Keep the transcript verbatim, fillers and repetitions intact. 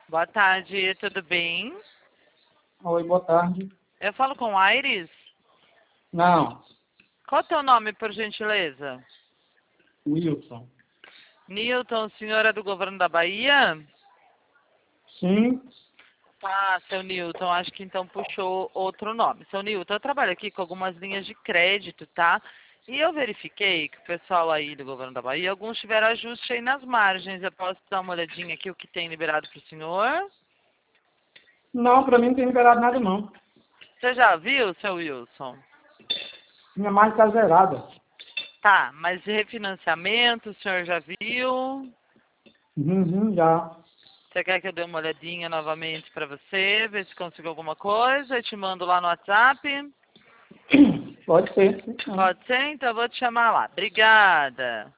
Boa tarde, tudo bem? Oi, boa tarde. Eu falo com Aires? Não, Qual é o teu nome, por gentileza? Wilson. Newton, senhora do governo da Bahia? Sim, Tá, seu Newton, acho que então puxou outro nome. Seu Newton, eu trabalho aqui com algumas linhas de crédito, tá? E eu verifiquei que o pessoal aí do governo da Bahia, alguns tiveram ajuste aí nas margens. Eu posso dar uma olhadinha aqui o que tem liberado para o senhor? não, para mim não tem liberado nada não. Você já viu, seu Wilson? Minha marca está zerada. Tá, mas de refinanciamento, o senhor já viu? Uhum, já. Você quer que eu dê uma olhadinha novamente para você, ver se consigo alguma coisa? Eu te mando lá no WhatsApp. Pode ser. Sim. Pode ser? Então eu vou te chamar lá. Obrigada.